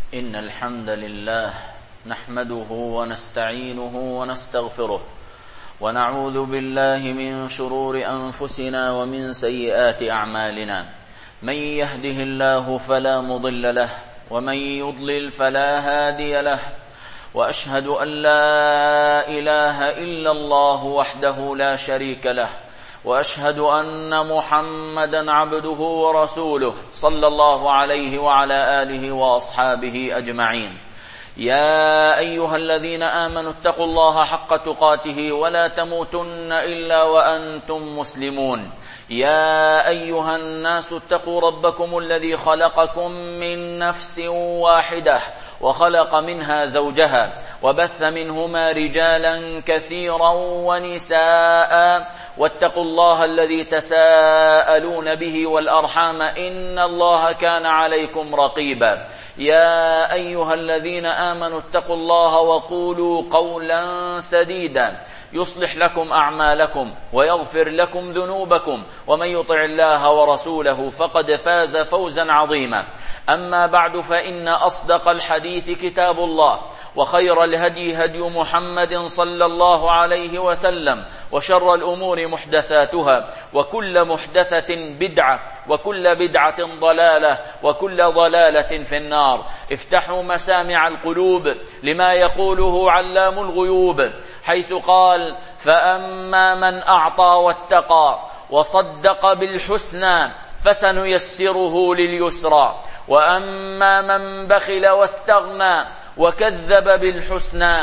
إن الحمد لله نحمده ونستعينه ونستغفره ونعوذ بالله من شرور أنفسنا ومن سيئات أعمالنا. من يهده الله فلا مضل له ومن يضلل فلا هادي له، وأشهد أن لا إله إلا الله وحده لا شريك له، وأشهد أن محمدا عبده ورسوله صلى الله عليه وعلى آله وأصحابه أجمعين. يا أيها الذين آمنوا اتقوا الله حق تقاته ولا تموتن إلا وأنتم مسلمون. يا أيها الناس اتقوا ربكم الذي خلقكم من نفس واحدة وخلق منها زوجها وبث منهما رجالا كثيرا ونساء، واتقوا الله الذي تساءلون به والأرحام إن الله كان عليكم رقيبا. يا أيها الذين آمنوا اتقوا الله وقولوا قولا سديدا يصلح لكم أعمالكم ويغفر لكم ذنوبكم، ومن يطع الله ورسوله فقد فاز فوزا عظيما. أما بعد، فإن أصدق الحديث كتاب الله، وخير الهدي هدي محمد صلى الله عليه وسلم، وشر الأمور محدثاتها، وكل محدثة بدعة، وكل بدعة ضلالة، وكل ضلالة في النار. افتحوا مسامع القلوب لما يقوله علام الغيوب، حيث قال: فأما من أعطى واتقى وصدق بالحسنى فسنيسره لليسرى، وأما من بخل واستغنى وكذب بالحسنى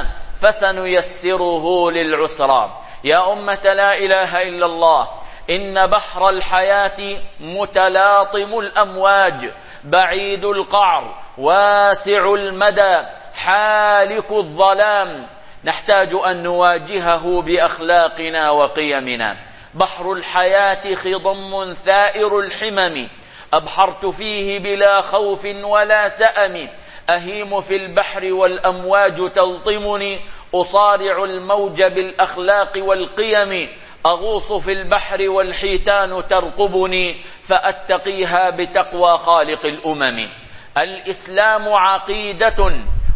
فسنيسره للعسرى. يا أمة لا إله إلا الله، إن بحر الحياة متلاطم الأمواج، بعيد القعر، واسع المدى، حالك الظلام، نحتاج أن نواجهه بأخلاقنا وقيمنا. بحر الحياة خضم ثائر الحمم، أبحرت فيه بلا خوف ولا سأم، أهيم في البحر والأمواج تلطمني، أصارع الموج بالأخلاق والقيم، أغوص في البحر والحيتان ترقبني، فأتقيها بتقوى خالق الأمم. الإسلام عقيدة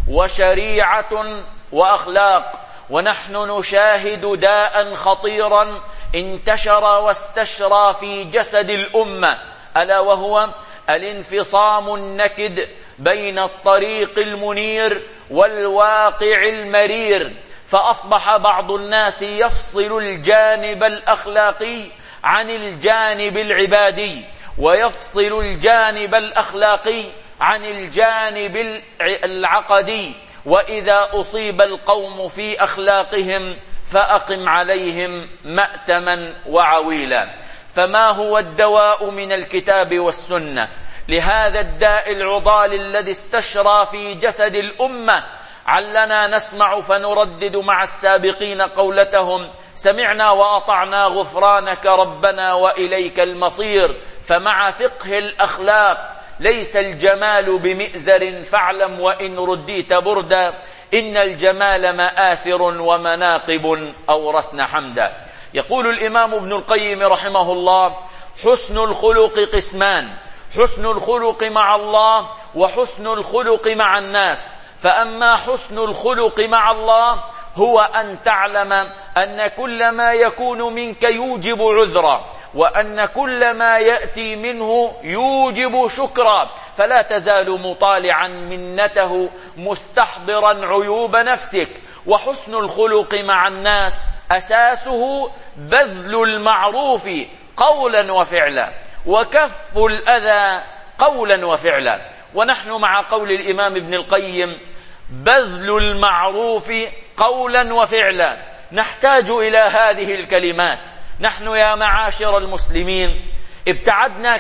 وشريعة وأخلاق، ونحن نشاهد داء خطيرا انتشر واستشرى في جسد الأمة، ألا وهو الانفصام النكد بين الطريق المنير والواقع المرير. فأصبح بعض الناس يفصل الجانب الأخلاقي عن الجانب العبادي، ويفصل الجانب الأخلاقي عن الجانب العقدي. وإذا أصيب القوم في أخلاقهم فأقم عليهم مأتما وعويلا. فما هو الدواء من الكتاب والسنة لهذا الداء العضال الذي استشرى في جسد الأمة؟ علنا نسمع فنردد مع السابقين قولتهم: سمعنا وأطعنا غفرانك ربنا وإليك المصير. فمع فقه الأخلاق ليس الجمال بمئزر، فاعلم وإن رديت بردا، إن الجمال مآثر ومناقب أورثن حمدا. يقول الإمام ابن القيم رحمه الله: حسن الخلق قسمان، حسن الخلق مع الله وحسن الخلق مع الناس. فأما حسن الخلق مع الله هو أن تعلم أن كل ما يكون منك يوجب عذرا، وأن كل ما يأتي منه يوجب شكرا، فلا تزال مطالعا منته مستحضرا عيوب نفسك. وحسن الخلق مع الناس أساسه بذل المعروف قولا وفعلا، وكف الأذى قولا وفعلا. ونحن مع قول الإمام ابن القيم: بذل المعروف قولا وفعلا، نحتاج إلى هذه الكلمات. نحن يا معاشر المسلمين ابتعدنا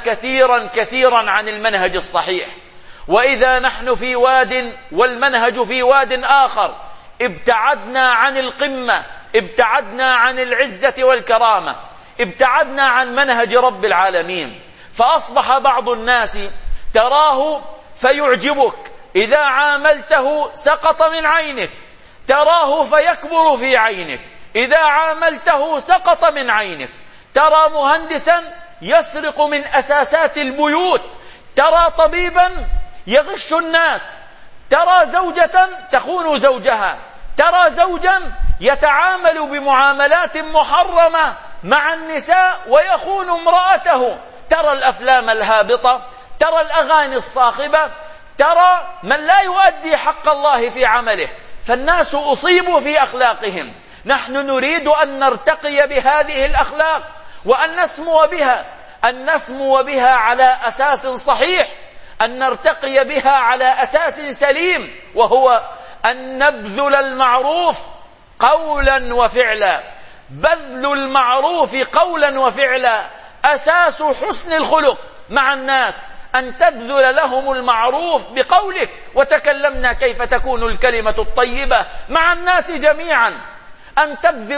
كثيرا عن المنهج الصحيح، وإذا نحن في واد والمنهج في واد آخر ابتعدنا عن القمة، ابتعدنا عن العزة والكرامة، ابتعدنا عن منهج رب العالمين. فأصبح بعض الناس تراه فيعجبك، إذا عاملته سقط من عينك، تراه فيكبر في عينك، إذا عاملته سقط من عينك. ترى مهندسا يسرق من أساسات البيوت، ترى طبيبا يغش الناس، ترى زوجة تخون زوجها، ترى زوجا يتعامل بمعاملات محرمة مع النساء ويخون امرأته، ترى الأفلام الهابطة، ترى الأغاني الصاخبة، ترى من لا يؤدي حق الله في عمله. فالناس أصيبوا في أخلاقهم. نحن نريد أن نرتقي بهذه الأخلاق وأن نسمو بها على أساس صحيح، أن نرتقي بها على أساس سليم، وهو أن نبذل المعروف قولا وفعلا. بذل المعروف قولا وفعلا أساس حسن الخلق مع الناس، أن تبذل لهم المعروف بقولك، وتكلمنا كيف تكون الكلمة الطيبة مع الناس جميعا. أن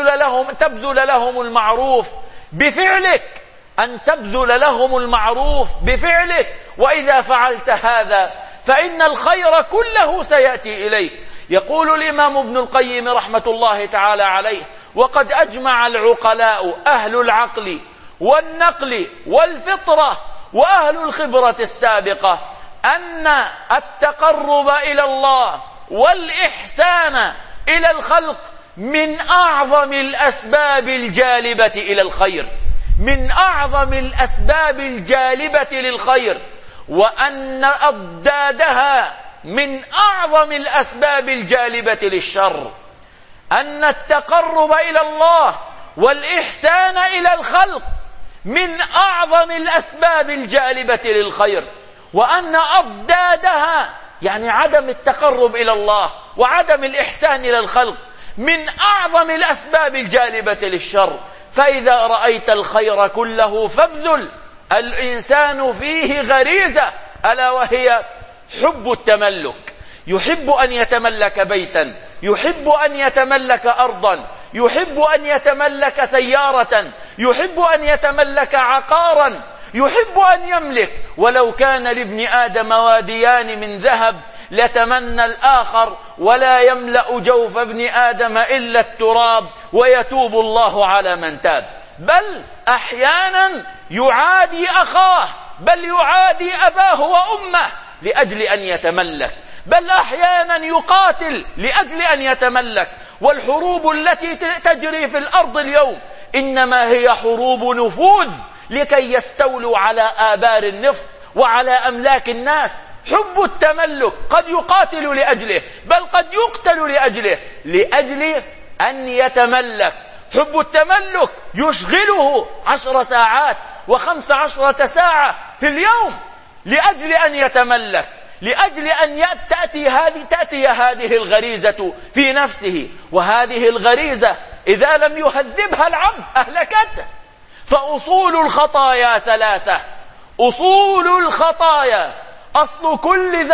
تبذل لهم المعروف بفعلك، أن تبذل لهم المعروف بفعلك. وإذا فعلت هذا فإن الخير كله سيأتي إليك. يقول الإمام ابن القيم رحمة الله تعالى عليه: وقد أجمع العقلاء أهل العقل والنقل والفطرة وأهل الخبرة السابقة أن التقرب إلى الله والإحسان إلى الخلق من أعظم الأسباب الجالبة إلى الخير، من أعظم الأسباب الجالبة للخير، وأن أضدادها من أعظم الأسباب الجالبة للشر. أن التقرب إلى الله والإحسان إلى الخلق من أعظم الأسباب الجالبة للخير، وأن أضدادها يعني عدم التقرب إلى الله وعدم الإحسان إلى الخلق من أعظم الأسباب الجالبة للشر. فإذا رأيت الخير كله فابذل. الإنسان فيه غريزة ألا وهي حب التملك، يحب أن يتملك بيتا، يحب أن يتملك أرضا، يحب أن يتملك سيارة، يحب أن يتملك عقارا، يحب أن يملك. ولو كان لابن آدم واديان من ذهب لتمنى الآخر، ولا يملأ جوف ابن آدم إلا التراب، ويتوب الله على من تاب. بل أحيانا يعادي أخاه، بل يعادي أباه وأمه لأجل أن يتملك، بل أحيانا يقاتل لأجل أن يتملك. والحروب التي تجري في الأرض اليوم إنما هي حروب نفوذ لكي يستولوا على آبار النفط وعلى أملاك الناس. حب التملك قد يقاتل لأجله، بل قد يقتل لأجل أن يتملك. حب التملك يشغله 10 ساعات و15 ساعة في اليوم لأجل أن يتملك، لأجل أن تأتي هذه الغريزة في نفسه. وهذه الغريزة إذا لم يهذبها العبد أهلكته. فأصول الخطايا 3. أصول الخطايا، أصل كل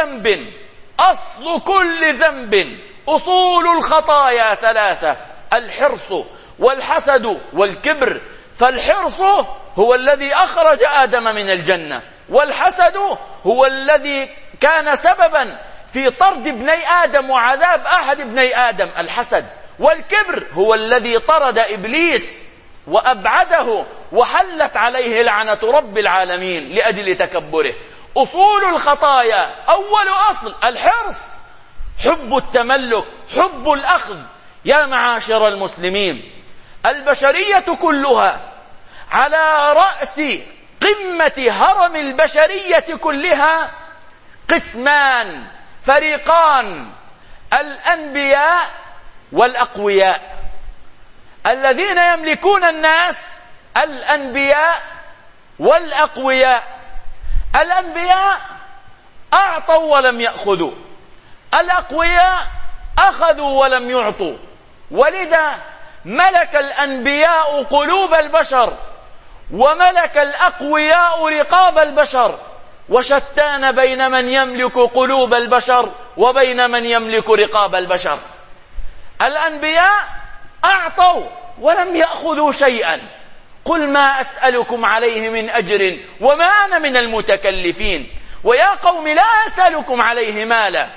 ذنب، أصول الخطايا 3: الحرص والحسد والكبر. فالحرص هو الذي أخرج آدم من الجنة، والحسد هو الذي كان سببا في طرد ابني آدم وعذاب أحد ابني آدم، الحسد. والكبر هو الذي طرد إبليس وأبعده وحلت عليه لعنة رب العالمين لأجل تكبره. أصول الخطايا، أول أصل الحرص، حب التملك، حب الأخذ. يا معاشر المسلمين، البشرية كلها على رأس قمة هرم البشرية كلها قسمان، فريقان: الأنبياء والأقوياء. الذين يملكون الناس الأنبياء والأقوياء. الأنبياء أعطوا ولم يأخذوا، الأقوياء أخذوا ولم يعطوا. ولذا ملك الأنبياء قلوب البشر، وملك الأقوياء رقاب البشر، وشتان بين من يملك قلوب البشر وبين من يملك رقاب البشر. الأنبياء أعطوا ولم يأخذوا شيئا. قل ما أسألكم عليه من أجر وما أنا من المتكلفين، ويا قوم لا أسألكم عليه مالا.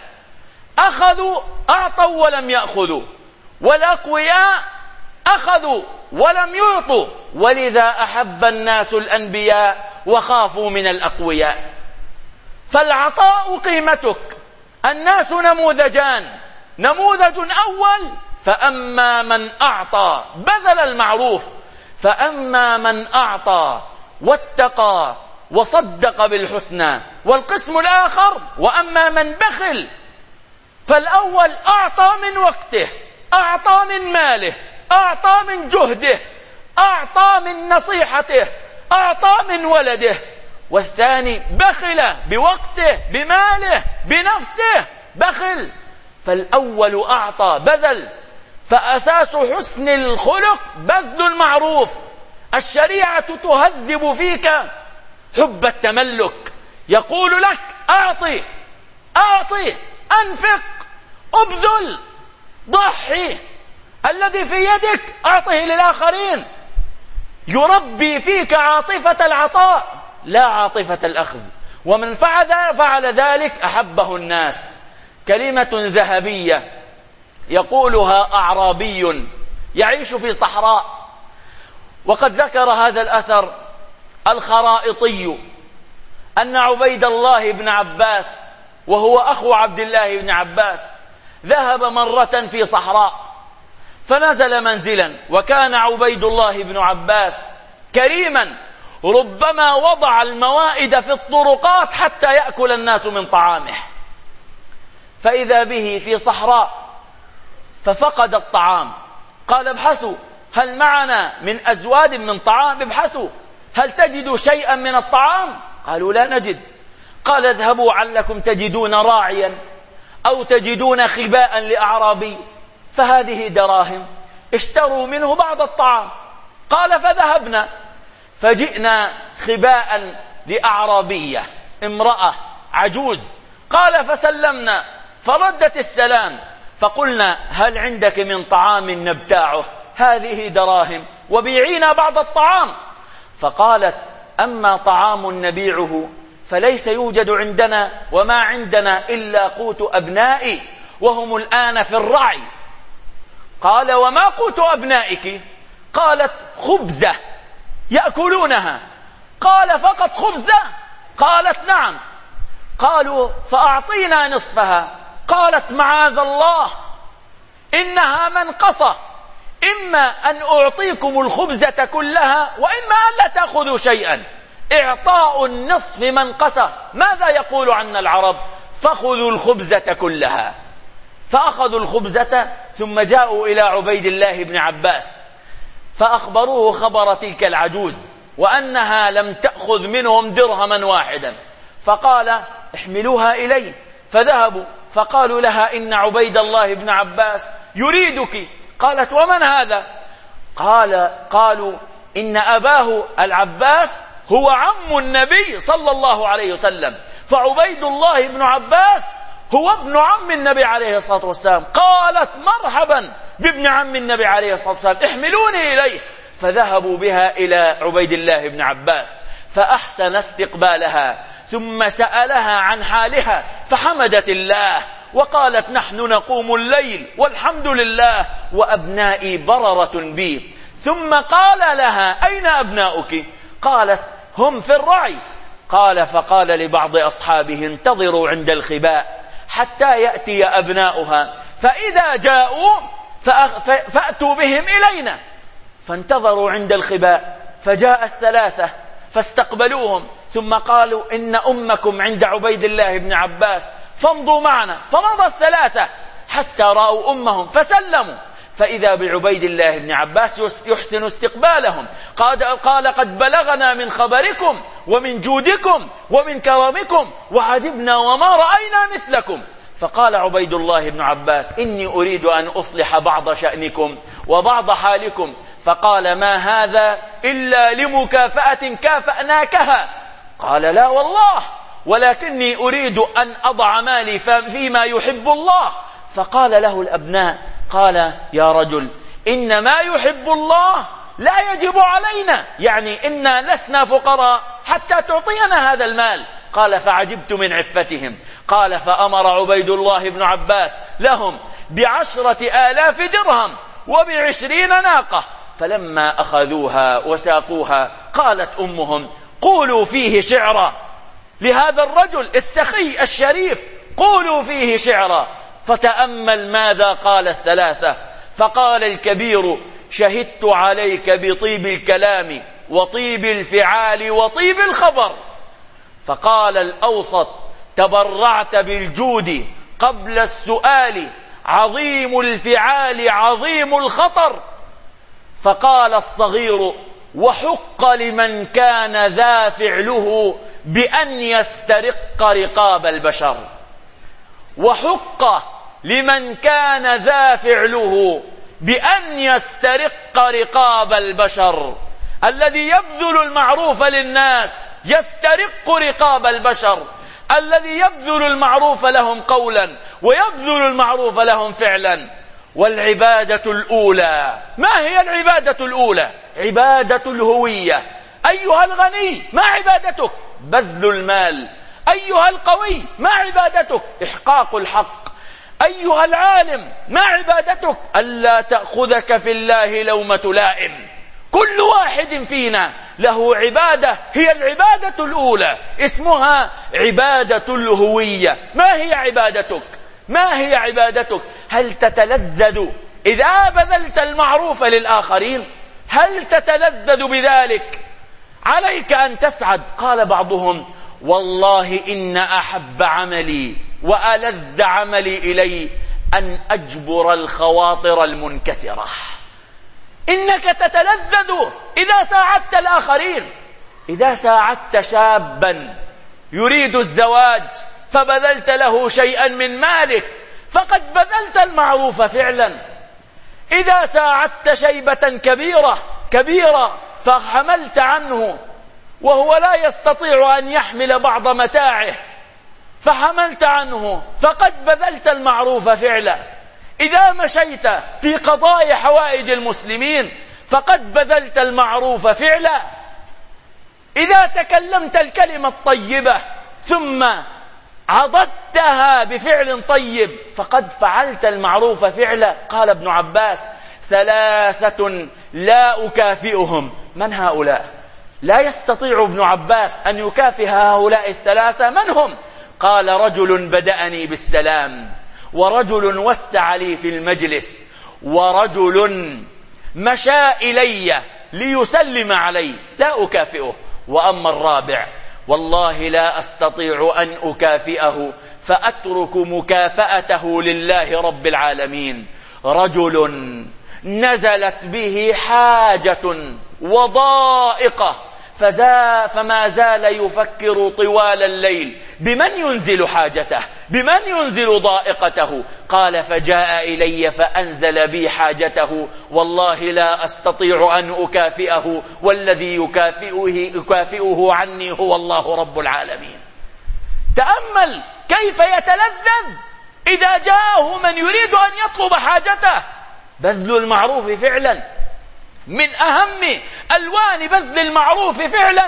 أعطوا ولم يأخذوا. والأقوياء أخذوا ولم يعطوا، ولذا أحب الناس الأنبياء وخافوا من الأقوياء. فالعطاء قيمتك، الناس نموذجان: نموذج أول فأما من أعطى بذل المعروف، فأما من أعطى واتقى وصدق بالحسنى، والقسم الآخر وأما من بخل. فالأول أعطى من وقته، أعطى من ماله، أعطى من جهده، أعطى من نصيحته، أعطى من ولده. والثاني بخل بوقته، بماله، بنفسه، بخل. فالأول أعطى بذل، فأساس حسن الخلق بذل المعروف. الشريعة تهذب فيك حب التملك، يقول لك أعطي، أعطي، أنفق، أبذل، ضحي، الذي في يدك أعطه للآخرين. يربي فيك عاطفة العطاء لا عاطفة الأخذ. ومن فعل ذلك أحبه الناس. كلمة ذهبية يقولها أعرابي يعيش في صحراء، وقد ذكر هذا الأثر الخرائطي أن عبيد الله بن عباس وهو أخو عبد الله بن عباس ذهب مرة في صحراء فنزل منزلا، وكان عبيد الله بن عباس كريما ربما وضع الموائد في الطرقات حتى يأكل الناس من طعامه. فإذا به في صحراء ففقد الطعام، قال ابحثوا هل معنا من أزواد من طعام، ابحثوا هل تجدوا شيئا من الطعام؟ قالوا لا نجد. قال اذهبوا علكم تجدون راعيا أو تجدون خباء لأعرابي، فهذه دراهم اشتروا منه بعض الطعام. قال فذهبنا فجئنا خباء لأعرابية امرأة عجوز. قال فسلمنا فردت السلام، فقلنا هل عندك من طعام نبتاعه؟ هذه دراهم وبيعينا بعض الطعام. فقالت أما طعام نبيعه فليس يوجد عندنا، وما عندنا إلا قوت أبنائي وهم الآن في الرعي. قال وما قوت أبنائك؟ قالت خبزة يأكلونها. قال فقط خبزة؟ قالت نعم. قالوا فأعطينا نصفها. قالت معاذ الله إنها منقصة، إما أن أعطيكم الخبزة كلها وإما أن لا تأخذوا شيئا. إعطاء النصف منقصة. ماذا يقول عنا العرب؟ فخذوا الخبزة كلها. فأخذوا الخبزة ثم جاءوا إلى عبيد الله بن عباس فأخبروه خبر تلك العجوز وأنها لم تأخذ منهم درهما واحدا. فقال احملوها إلي. فذهبوا فقالوا لها إن عبيد الله بن عباس يريدك. قالت ومن هذا؟ قالوا إن أباه العباس هو عم النبي صلى الله عليه وسلم، فعبيد الله بن عباس هو ابن عم النبي عليه الصلاة والسلام. قالت مرحبا بابن عم النبي عليه الصلاة والسلام، احملوني إليه. فذهبوا بها إلى عبيد الله بن عباس فأحسن استقبالها، ثم سألها عن حالها فحمدت الله وقالت نحن نقوم الليل والحمد لله وأبنائي بررة بي. ثم قال لها أين أبناؤك؟ قالت هم في الرعي. فقال لبعض أصحابه انتظروا عند الخباء حتى يأتي أبناؤها، فإذا جاءوا فأتوا بهم إلينا. فانتظروا عند الخباء فجاء الثلاثة فاستقبلوهم، ثم قالوا إن أمكم عند عبيد الله بن عباس فامضوا معنا. فمضى الثلاثة حتى رأوا أمهم فسلموا، فإذا بعبيد الله بن عباس يحسن استقبالهم. قال قد بلغنا من خبركم ومن جودكم ومن كرمكم وعجبنا وما رأينا مثلكم. فقال عبيد الله بن عباس إني أريد أن أصلح بعض شأنكم وبعض حالكم. فقال ما هذا إلا لمكافأة كافأناكها. قال لا والله، ولكني أريد أن أضع مالي فيما يحب الله. فقال له الأبناء قال يا رجل إن ما يحب الله لا يجب علينا، يعني إنا لسنا فقراء حتى تعطينا هذا المال. قال فعجبت من عفتهم. قال فأمر عبيد الله بن عباس لهم ب10,000 درهم وب20 ناقة. فلما أخذوها وساقوها قالت أمهم قولوا فيه شعرا لهذا الرجل السخي الشريف، قولوا فيه شعرا. فتأمل ماذا قال الثلاثة. فقال الكبير: شهدت عليك بطيب الكلام وطيب الفعال وطيب الخبر. فقال الأوسط: تبرعت بالجود قبل السؤال، عظيم الفعال عظيم الخطر. فقال الصغير: وحق لمن كان ذا فعله بأن يسترق رقاب البشر. وحق لمن كان ذا فعله بأن يسترق رقاب البشر. الذي يبذل المعروف للناس يسترق رقاب البشر، الذي يبذل المعروف لهم قولا ويبذل المعروف لهم فعلا. والعبادة الأولى، ما هي العبادة الأولى؟ عبادة الهوية. أيها الغني ما عبادتك؟ بذل المال. أيها القوي ما عبادتك؟ إحقاق الحق. أيها العالم ما عبادتك؟ ألا تأخذك في الله لومة لائم. كل واحد فينا له عبادة، هي العبادة الأولى، اسمها عبادة الهوية. ما هي عبادتك؟ ما هي عبادتك؟ هل تتلذذ إذا بذلت المعروف للآخرين؟ هل تتلذذ بذلك؟ عليك أن تسعد. قال بعضهم: والله إن أحب عملي وألذ عملي إلي أن أجبر الخواطر المنكسرة. إنك تتلذذ إذا ساعدت الآخرين. إذا ساعدت شابا يريد الزواج فبذلت له شيئا من مالك فقد بذلت المعروف فعلا. إذا ساعدت شيبة كبيرة فحملت عنه وهو لا يستطيع أن يحمل بعض متاعه فحملت عنه فقد بذلت المعروف فعلا. إذا مشيت في قضاء حوائج المسلمين فقد بذلت المعروف فعلا. إذا تكلمت الكلمة الطيبة ثم عضدتها بفعل طيب فقد فعلت المعروف فعلا. قال ابن عباس: ثلاثة لا أكافئهم. من هؤلاء؟ لا يستطيع ابن عباس أن يكافئ هؤلاء الثلاثة. من هم؟ قال: رجل بدأني بالسلام، ورجل وسع لي في المجلس، ورجل مشى إلي ليسلم علي. لا أكافئه. وأما الرابع والله لا أستطيع أن أكافئه فأترك مكافأته لله رب العالمين. رجل نزلت به حاجة وضائقة فما زال يفكر طوال الليل بمن ينزل حاجته، بمن ينزل ضائقته. قال: فجاء إلي فأنزل بي حاجته، والله لا أستطيع أن أكافئه، والذي يكافئه عني هو الله رب العالمين. تأمل كيف يتلذذ إذا جاءه من يريد أن يطلب حاجته. بذل المعروف فعلا. من أهم ألوان بذل المعروف فعلا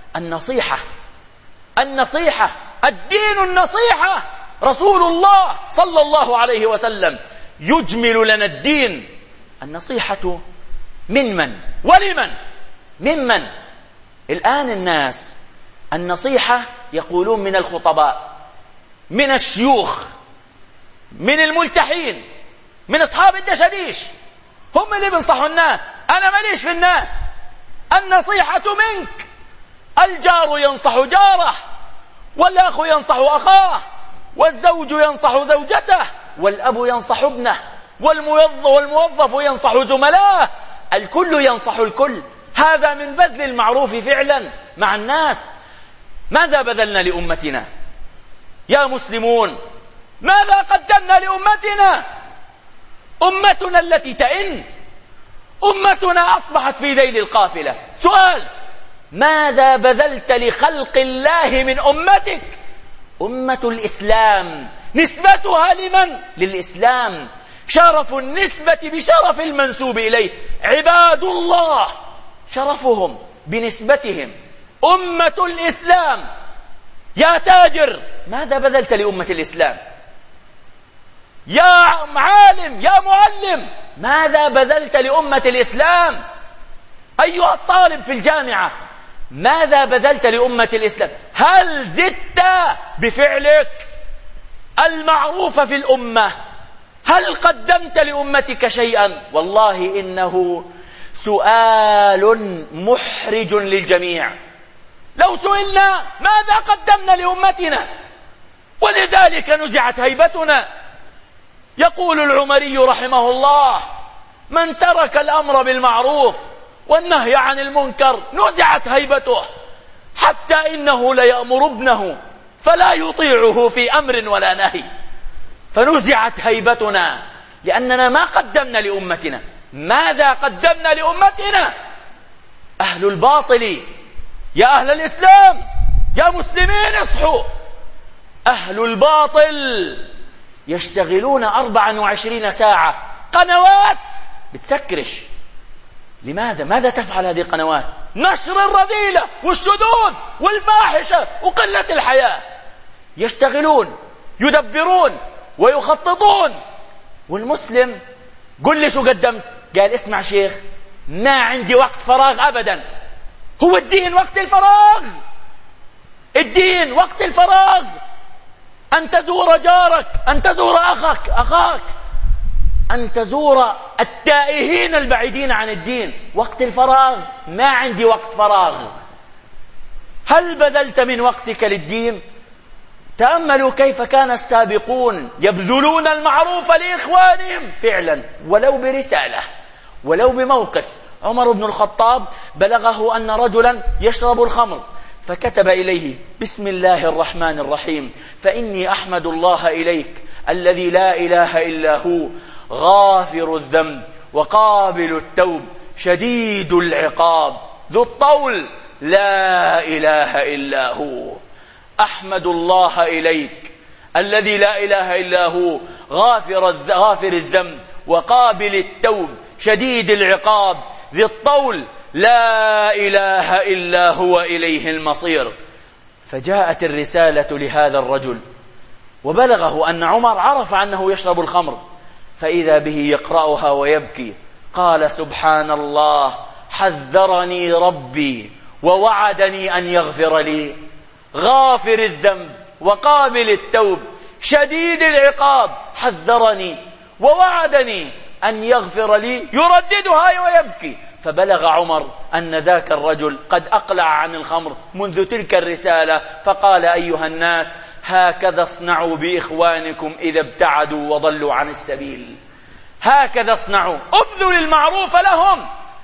النصيحة. الدين النصيحة. رسول الله صلى الله عليه وسلم يجمل لنا الدين. النصيحة من ولمن؟ ممن؟ الآن الناس النصيحة يقولون من الخطباء، من الشيوخ، من الملتحين، من أصحاب الدشديش، هم اللي بينصحوا الناس. أنا ماليش في الناس. النصيحة منك. الجار ينصح جاره، والأخ ينصح أخاه، والزوج ينصح زوجته، والأب ينصح ابنه، والموظف ينصح زملائه. الكل ينصح الكل. هذا من بذل المعروف فعلا مع الناس. ماذا بذلنا لأمتنا يا مسلمون؟ ماذا قدمنا لأمتنا؟ أمتنا التي تئن، أمتنا أصبحت في ذيل القافلة. سؤال: ماذا بذلت لخلق الله من أمتك؟ أمة الإسلام نسبتها لمن؟ للإسلام. شرف النسبة بشرف المنسوب إليه. عباد الله شرفهم بنسبتهم. أمة الإسلام. يا تاجر ماذا بذلت لأمة الإسلام؟ يا عالم، يا معلم، ماذا بذلت لأمة الإسلام؟ أيها الطالب في الجامعة ماذا بذلت لأمة الإسلام؟ هل زدت بفعلك المعروف في الأمة. هل قدمت لأمتك شيئا؟ والله إنه سؤال محرج للجميع. لو سئلنا ماذا قدمنا لأمتنا؟ ولذلك نزعت هيبتنا. يقول العمري رحمه الله: من ترك الأمر بالمعروف والنهي عن المنكر نزعت هيبته، حتى إنه ليأمر ابنه فلا يطيعه في أمر ولا نهي. فنزعت هيبتنا لأننا ما قدمنا لأمتنا. ماذا قدمنا لأمتنا؟ أهل الباطل، يا أهل الإسلام، يا مسلمين اصحوا، أهل الباطل يشتغلون 24 ساعة قنوات بتسكرش. لماذا؟ ماذا تفعل هذه القنوات؟ نشر الرذيلة والشذوذ والفاحشة وقلة الحياة. يشتغلون، يدبرون ويخططون. والمسلم قل لي شو قدمت؟ قال: اسمع شيخ، ما عندي وقت فراغ أبدا. هو الدين وقت الفراغ؟ الدين وقت الفراغ أن تزور جارك، أن تزور أخاك، أن تزور التائهين البعيدين عن الدين. وقت الفراغ ما عندي وقت فراغ. هل بذلت من وقتك للدين؟ تأملوا كيف كان السابقون يبذلون المعروف لإخوانهم فعلا، ولو برسالة، ولو بموقف. عمر بن الخطاب بلغه أن رجلا يشرب الخمر، فكتب إليه: بسم الله الرحمن الرحيم، فإني أحمد الله إليك الذي لا إله إلا هو، غافر الذنب وقابل التوب شديد العقاب ذو الطول لا إله إلا هو. أحمد الله إليك الذي لا إله إلا هو، غافر الذنب وقابل التوب شديد العقاب ذي الطول لا إله إلا هو إليه المصير. فجاءت الرسالة لهذا الرجل وبلغه أن عمر عرف أنه يشرب الخمر، فإذا به يقرأها ويبكي. قال: سبحان الله، حذرني ربي ووعدني أن يغفر لي، غافر الذنب وقابل التوب شديد العقاب، حذرني ووعدني أن يغفر لي، يرددها ويبكي. فبلغ عمر أن ذاك الرجل قد أقلع عن الخمر منذ تلك الرسالة، فقال: أيها الناس، هكذا اصنعوا بإخوانكم إذا ابتعدوا وضلوا عن السبيل. هكذا اصنعوا، ابذل المعروف لهم.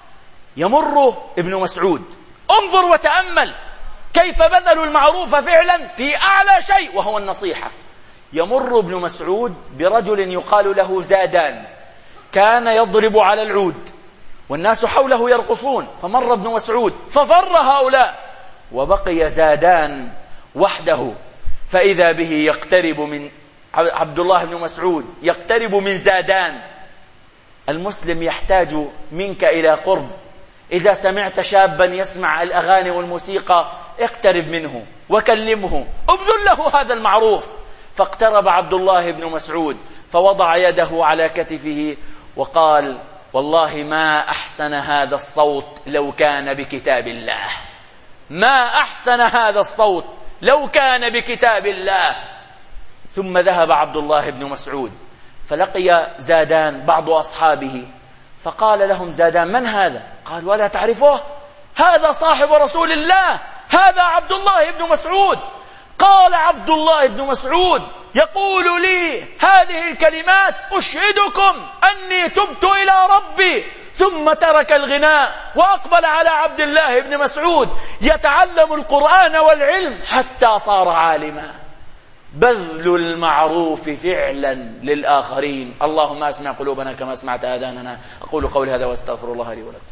يمر ابن مسعود، انظر وتأمل كيف بذلوا المعروف فعلا في أعلى شيء وهو النصيحة. يمر ابن مسعود برجل يقال له زادان، كان يضرب على العود والناس حوله يرقصون، فمر ابن مسعود ففر هؤلاء وبقي زادان وحده، فإذا به يقترب من عبد الله بن مسعود، يقترب من زادان. المسلم يحتاج منك إلى قرب. إذا سمعت شابا يسمع الأغاني والموسيقى اقترب منه وكلمه، ابذل له هذا المعروف. فاقترب عبد الله بن مسعود فوضع يده على كتفه وقال: والله ما أحسن هذا الصوت لو كان بكتاب الله، ما أحسن هذا الصوت لو كان بكتاب الله. ثم ذهب عبد الله بن مسعود فلقي زادان بعض أصحابه، فقال لهم زادان: من هذا؟ قال: ولا تعرفه؟ هذا صاحب رسول الله، هذا عبد الله بن مسعود. قال عبد الله بن مسعود: يقول لي هذه الكلمات أشهدكم أني تبت إلى ربي. ثم ترك الغناء وأقبل على عبد الله بن مسعود يتعلم القرآن والعلم حتى صار عالما. بذل المعروف فعلا للآخرين. اللهم اسمع قلوبنا كما اسمعت آذاننا. أقول قولي هذا واستغفر الله لي ولكم.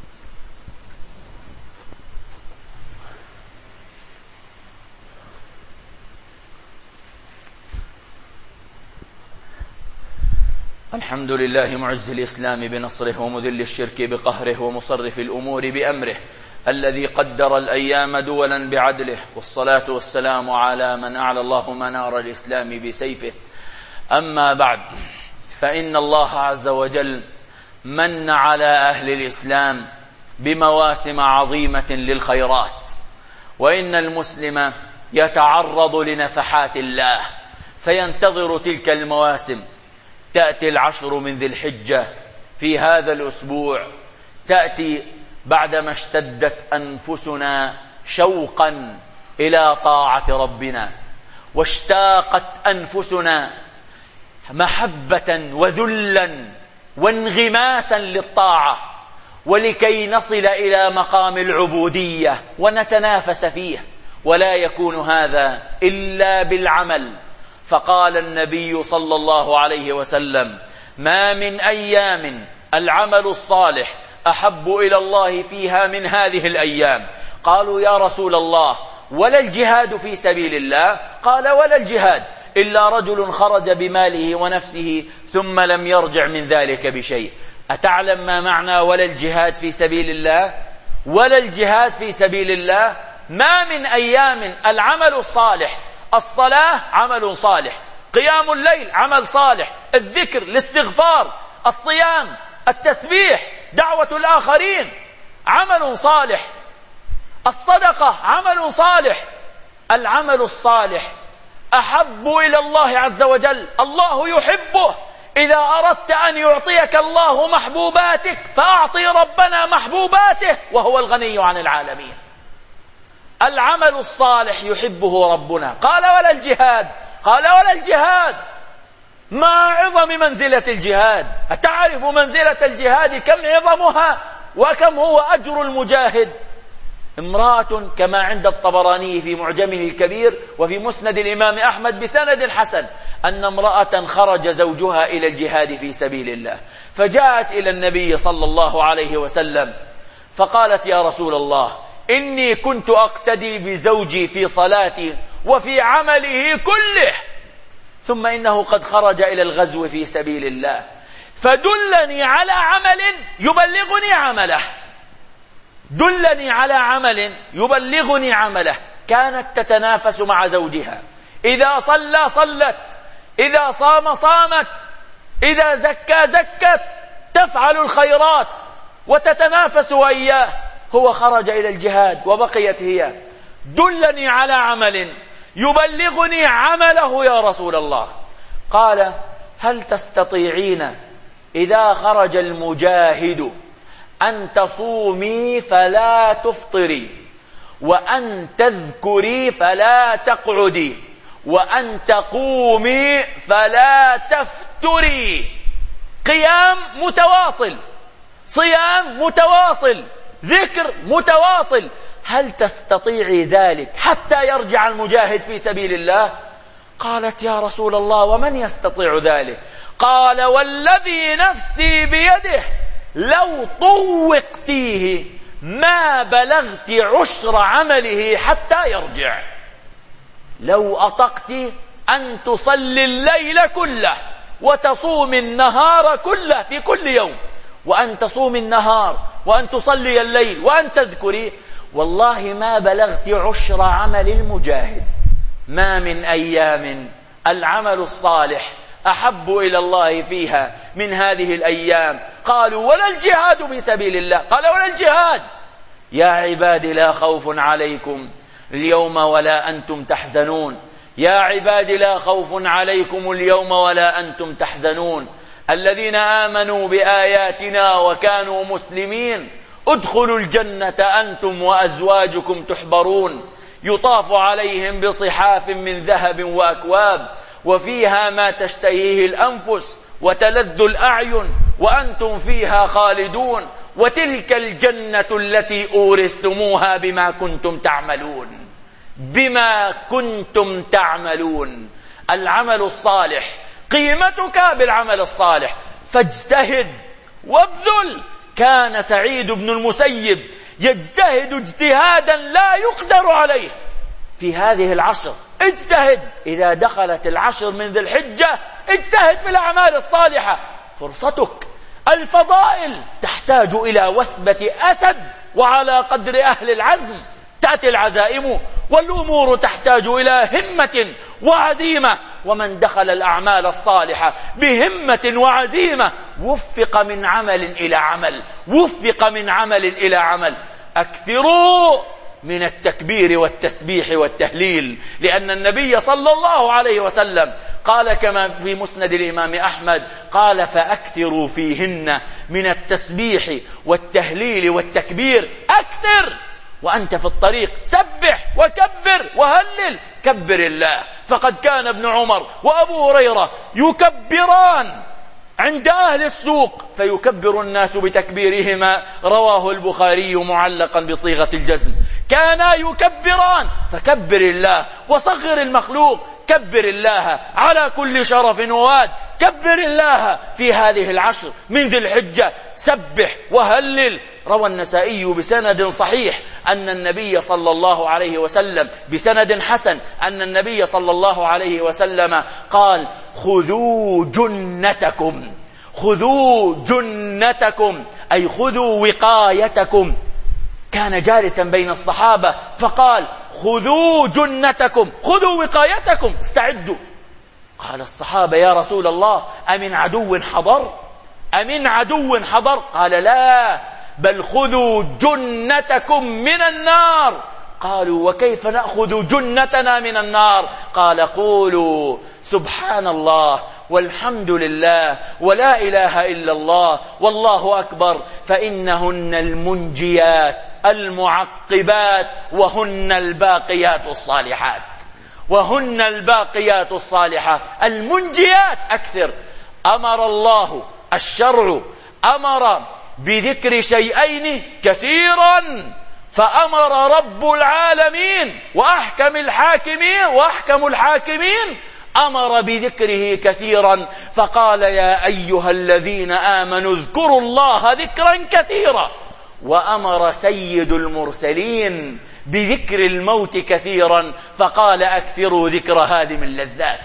الحمد لله معز الإسلام بنصره ومذل الشرك بقهره ومصرف الأمور بأمره، الذي قدر الأيام دولا بعدله، والصلاة والسلام على من أعلى الله منار الإسلام بسيفه. أما بعد، فإن الله عز وجل من على أهل الإسلام بمواسم عظيمة للخيرات، وإن المسلم يتعرض لنفحات الله، فينتظر تلك المواسم. تأتي العشر من ذي الحجة في هذا الأسبوع، تأتي بعدما اشتدت أنفسنا شوقا إلى طاعة ربنا، واشتاقت أنفسنا محبة وذلا وانغماسا للطاعة، ولكي نصل إلى مقام العبودية ونتنافس فيه، ولا يكون هذا إلا بالعمل. فقال النبي صلى الله عليه وسلم: ما من أيام العمل الصالح أحب إلى الله فيها من هذه الأيام. قالوا: يا رسول الله، ولا الجهاد في سبيل الله؟ قال: ولا الجهاد، إلا رجل خرج بماله ونفسه ثم لم يرجع من ذلك بشيء. أتعلم ما معنى ولا الجهاد في سبيل الله؟ ولا الجهاد في سبيل الله. ما من أيام العمل الصالح، الصلاة عمل صالح، قيام الليل عمل صالح، الذكر، الاستغفار، الصيام، التسبيح، دعوة الآخرين عمل صالح، الصدقة عمل صالح. العمل الصالح أحب إلى الله عز وجل، الله يحبه. إذا أردت أن يعطيك الله محبوباتك فأعطي ربنا محبوباته وهو الغني عن العالمين. العمل الصالح يحبه ربنا. قال: ولا الجهاد؟ قال: ولا الجهاد. ما عظم منزلة الجهاد؟ أتعرف منزلة الجهاد كم عظمها وكم هو أجر المجاهد؟ امرأة كما عند الطبراني في معجمه الكبير وفي مسند الإمام أحمد بسند حسن أن امرأة خرج زوجها إلى الجهاد في سبيل الله، فجاءت إلى النبي صلى الله عليه وسلم فقالت: يا رسول الله، إني كنت أقتدي بزوجي في صلاتي وفي عمله كله، ثم إنه قد خرج إلى الغزو في سبيل الله، فدلني على عمل يبلغني عمله. دلني على عمل يبلغني عمله. كانت تتنافس مع زوجها، إذا صلى صلت، إذا صام صامت، إذا زكى زكت، تفعل الخيرات وتتنافس وإياه. هو خرج إلى الجهاد وبقيت هي. دلني على عمل يبلغني عمله يا رسول الله. قال: هل تستطيعين إذا خرج المجاهد أن تصومي فلا تفطري، وأن تذكري فلا تقعدي، وأن تقومي فلا تفتري؟ قيام متواصل، صيام متواصل، ذكر متواصل. هل تستطيعي ذلك حتى يرجع المجاهد في سبيل الله؟ قالت: يا رسول الله، ومن يستطيع ذلك؟ قال: والذي نفسي بيده لو طوقتيه ما بلغت عشر عمله حتى يرجع. لو أطقت أن تصلي الليل كله وتصوم النهار كله في كل يوم، وأن تصوم النهار وأن تصلي الليل وأن تذكري، والله ما بلغت عشر عمل المجاهد. ما من أيام العمل الصالح أحب إلى الله فيها من هذه الأيام. قالوا: ولا الجهاد في سبيل الله؟ قال: ولا الجهاد. يا عبادي لا خوف عليكم اليوم ولا أنتم تحزنون. يا عبادي لا خوف عليكم اليوم ولا أنتم تحزنون. الذين آمنوا بآياتنا وكانوا مسلمين ادخلوا الجنة أنتم وأزواجكم تحبرون، يطاف عليهم بصحاف من ذهب وأكواب وفيها ما تشتهيه الأنفس وتلذ الأعين وأنتم فيها خالدون، وتلك الجنة التي أورثتموها بما كنتم تعملون. بما كنتم تعملون. العمل الصالح قيمتك بالعمل الصالح، فاجتهد وابذل. كان سعيد بن المسيب يجتهد اجتهادا لا يقدر عليه في هذه العشر. اجتهد إذا دخلت العشر من ذي الحجة، اجتهد في الأعمال الصالحة، فرصتك. الفضائل تحتاج إلى وثبة أسد، وعلى قدر أهل العزم تأتي العزائم، والأمور تحتاج إلى همة وعزيمة. ومن دخل الأعمال الصالحة بهمة وعزيمة وفق من عمل إلى عمل، وفق من عمل إلى عمل. أكثروا من التكبير والتسبيح والتهليل، لأن النبي صلى الله عليه وسلم قال كما في مسند الإمام أحمد قال فأكثروا فيهن من التسبيح والتهليل والتكبير، أكثر وأنت في الطريق سبح وكبر وهلل، كبر الله. فقد كان ابن عمر وأبو هريرة يكبران عند أهل السوق فيكبر الناس بتكبيرهما، رواه البخاري معلقا بصيغة الجزم. كانا يكبران، فكبر الله وصغر المخلوق، كبر الله على كل شرف وواد، كبر الله في هذه العشر من ذي الحجة، سبح وهلل. روى النسائي بسند صحيح أن النبي صلى الله عليه وسلم بسند حسن أن النبي صلى الله عليه وسلم قال خذوا جنتكم، خذوا جنتكم أي خذوا وقايتكم. كان جالسا بين الصحابة فقال خذوا جنتكم، خذوا وقايتكم، استعدوا. قال الصحابة يا رسول الله أمن عدو حضر؟ أمن عدو حضر؟ قال لا، بل خذوا جنتكم من النار. قالوا وكيف نأخذ جنتنا من النار؟ قال قولوا سبحان الله والحمد لله ولا إله إلا الله والله أكبر، فإنهن المنجيات المعقبات وهن الباقيات الصالحات، وهن الباقيات الصالحات المنجيات. أكثر. أمر الله الشرع أمر بذكر شيئين كثيرا، فأمر رب العالمين وأحكم الحاكمين أمر بذكره كثيرا، فقال يا أيها الذين آمنوا اذكروا الله ذكرا كثيرا. وأمر سيد المرسلين بذكر الموت كثيرا، فقال أكثروا ذكر هادم اللذات.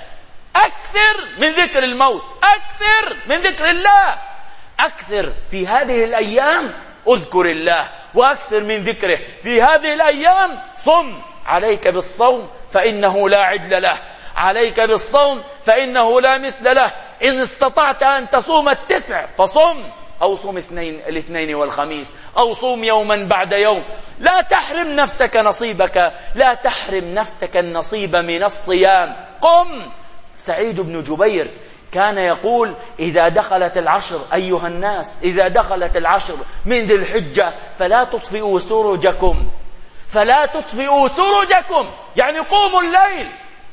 أكثر من ذكر الموت، أكثر من ذكر الله، أكثر في هذه الأيام أذكر الله وأكثر من ذكره في هذه الأيام. صم، عليك بالصوم فإنه لا عدل له، عليك بالصوم فإنه لا مثل له. إن استطعت أن تصوم 9 فصم، أو صوم الاثنين والخميس، أو صوم يوما بعد يوم. لا تحرم نفسك نصيبك، لا تحرم نفسك النصيب من الصيام. قم. سعيد بن جبير كان يقول إذا دخلت العشر أيها الناس، إذا دخلت العشر من ذي الحجة فلا تطفئوا سرجكم، فلا تطفئوا سرجكم، يعني قوموا الليل،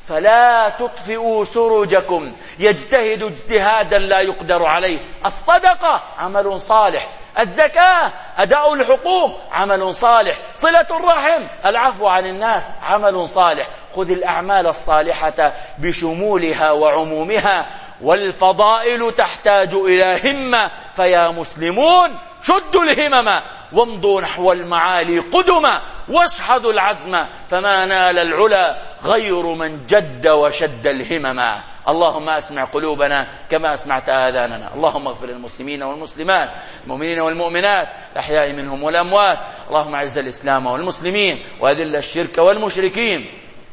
فلا تطفئوا سرجكم. يجتهد اجتهادا لا يقدر عليه. الصدقة عمل صالح، الزكاة أداء الحقوق عمل صالح، صلة الرحم العفو عن الناس عمل صالح. خذ الأعمال الصالحة بشمولها وعمومها، والفضائل تحتاج إلى همة، فيا مسلمون شدوا الهمم وامضوا نحو المعالي قدما، واشحذوا العزم، فما نال العلا غير من جد وشد الهمم. اللهم أسمع قلوبنا كما أسمعت آذاننا. اللهم اغفر للمسلمين والمسلمات، المؤمنين والمؤمنات، الأحياء منهم والأموات. اللهم أعز الإسلام والمسلمين وأذل الشرك والمشركين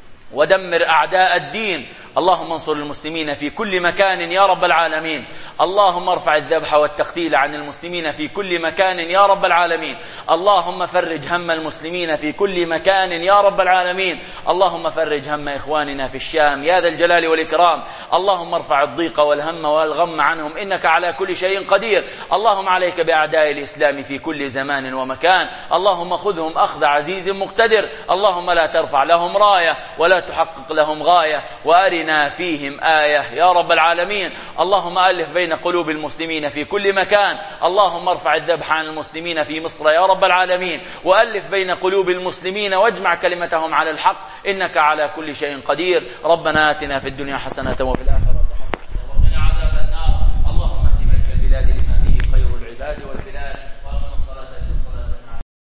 ودمر أعداء الدين. اللهم انصر المسلمين في كل مكان يا رب العالمين. اللهم ارفع الذبح والتقتيل عن المسلمين في كل مكان يا رب العالمين. اللهم فرج هم المسلمين في كل مكان يا رب العالمين. اللهم فرج هم إخواننا في الشام يا ذا الجلال والإكرام. اللهم ارفع الضيق والهم والغم عنهم، إنك على كل شيء قدير. اللهم عليك بأعداء الإسلام في كل زمان ومكان. اللهم خذهم أخذ عزيز مقتدر. اللهم لا ترفع لهم راية ولا تحقق لهم غاية، وأرنا فيهم آية يا رب العالمين. اللهم ألف بين قلوب المسلمين في كل مكان. اللهم ارفع الذبح عن المسلمين في مصر يا رب العالمين، وألف بين قلوب المسلمين واجمع كلمتهم على الحق، إنك على كل شيء قدير. ربنا آتنا في الدنيا حسنة وفي الآخرة